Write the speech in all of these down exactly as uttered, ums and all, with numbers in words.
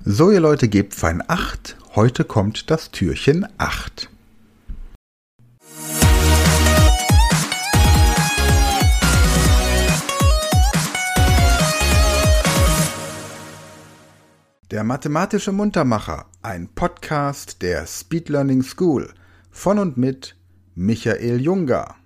So ihr Leute, gebt fein Acht, heute kommt das Türchen acht. Der mathematische Muntermacher, ein Podcast der Speed Learning School von und mit Michael Junger.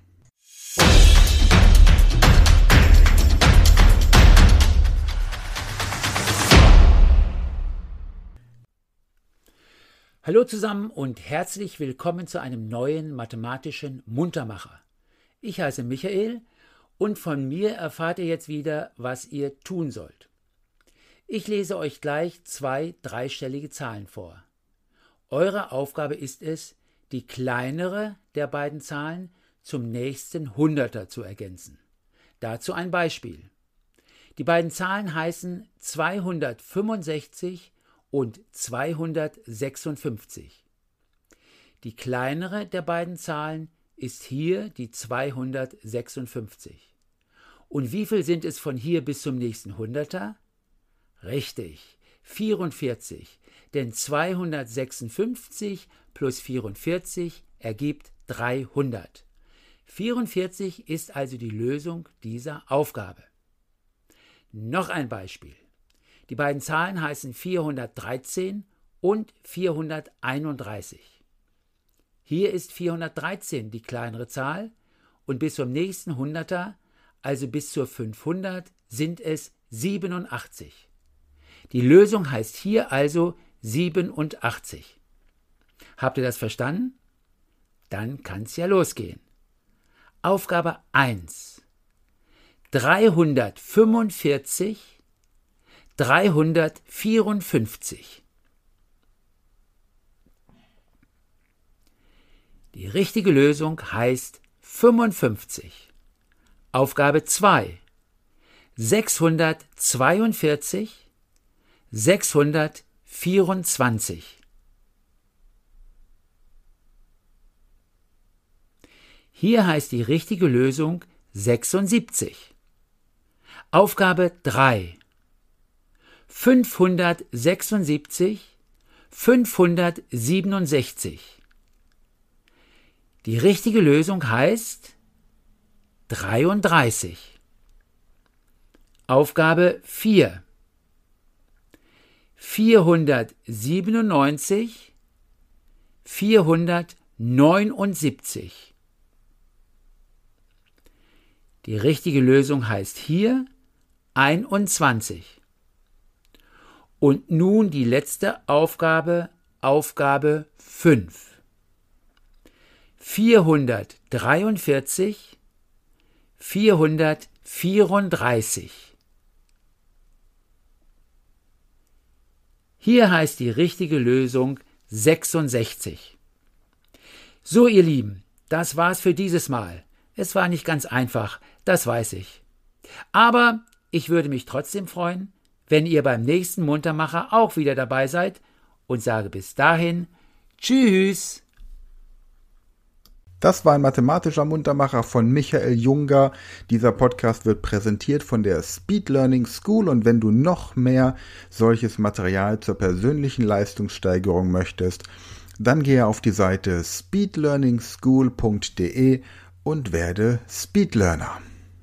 Hallo zusammen und herzlich willkommen zu einem neuen mathematischen Muntermacher. Ich heiße Michael und von mir erfahrt ihr jetzt wieder, was ihr tun sollt. Ich lese euch gleich zwei dreistellige Zahlen vor. Eure Aufgabe ist es, die kleinere der beiden Zahlen zum nächsten Hunderter zu ergänzen. Dazu ein Beispiel. Die beiden Zahlen heißen zweihundertfünfundsechzig und zweihundertsechsundfünfzig. Die kleinere der beiden Zahlen ist hier die zweihundertsechsundfünfzig. Und wie viel sind es von hier bis zum nächsten Hunderter? Richtig, vierundvierzig, denn zweihundertsechsundfünfzig plus vierundvierzig ergibt dreihundert. vierundvierzig ist also die Lösung dieser Aufgabe. Noch ein Beispiel. Die beiden Zahlen heißen vierhundertdreizehn und vierhunderteinunddreißig. Hier ist vierhundertdreizehn die kleinere Zahl und bis zum nächsten Hunderter, also bis zur fünfhundert, sind es siebenundachtzig. Die Lösung heißt hier also siebenundachtzig. Habt ihr das verstanden? Dann kann es ja losgehen. Aufgabe eins. dreihundertfünfundvierzig dreihundertvierundfünfzig. Die richtige Lösung heißt fünfundfünfzig. Aufgabe zwei. sechshundertzweiundvierzig, sechshundertvierundzwanzig. Hier heißt die richtige Lösung sechsundsiebzig. Aufgabe drei. fünfhundertsechsundsiebzig, fünfhundertsiebenundsechzig. Die richtige Lösung heißt dreiunddreißig. Aufgabe vier. vierhundertsiebenundneunzig, vierhundertneunundsiebzig. Die richtige Lösung heißt hier einundzwanzig. Und nun die letzte Aufgabe, Aufgabe fünf. vierhundertdreiundvierzig, vierhundertvierunddreißig. Hier heißt die richtige Lösung sechsundsechzig. So ihr Lieben, das war's für dieses Mal. Es war nicht ganz einfach, das weiß ich. Aber ich würde mich trotzdem freuen, wenn ihr beim nächsten Muntermacher auch wieder dabei seid und sage bis dahin Tschüss. Das war ein mathematischer Muntermacher von Michael Junger. Dieser Podcast wird präsentiert von der Speed Learning School und wenn du noch mehr solches Material zur persönlichen Leistungssteigerung möchtest, dann gehe auf die Seite speed learning school punkt de und werde Speedlearner.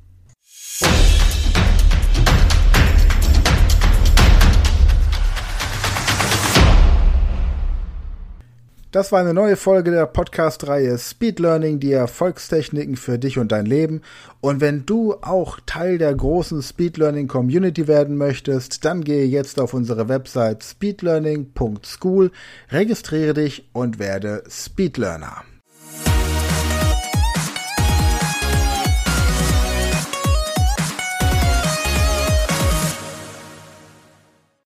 Das war eine neue Folge der Podcast-Reihe Speed Learning, die Erfolgstechniken für dich und dein Leben. Und wenn du auch Teil der großen Speed Learning Community werden möchtest, dann gehe jetzt auf unsere Website speed learning punkt school, registriere dich und werde Speedlearner.